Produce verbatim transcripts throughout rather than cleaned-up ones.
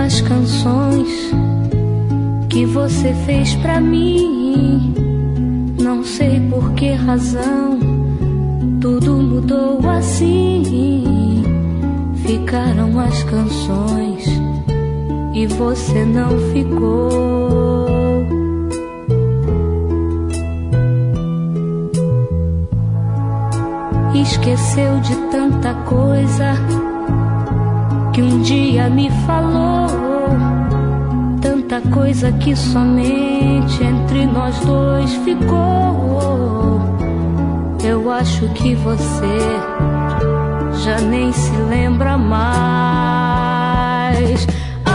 pelas canções que você fez pra mim. Não sei por que razão tudo mudou assim. Ficaram as canções e você não ficou. Esqueceu de tanta coisa que um dia me falou, tanta coisa que somente entre nós dois ficou. Eu acho que você já nem se lembra mais.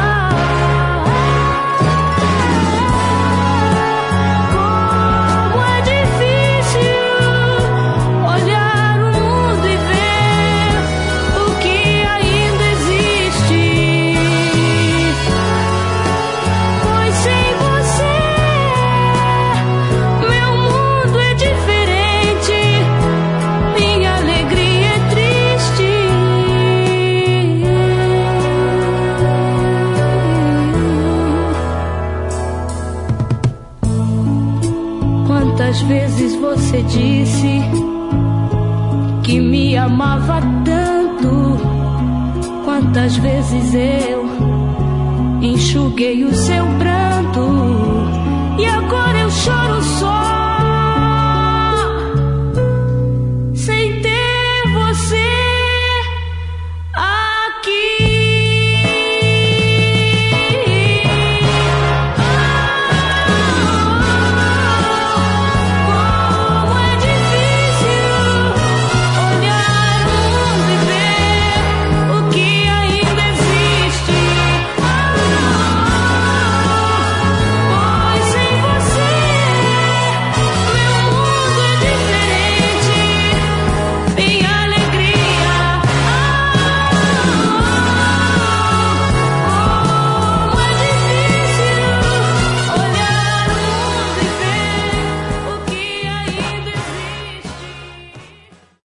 Quantas vezes você disse que me amava tanto? Quantas vezes eu enxuguei o seu pranto?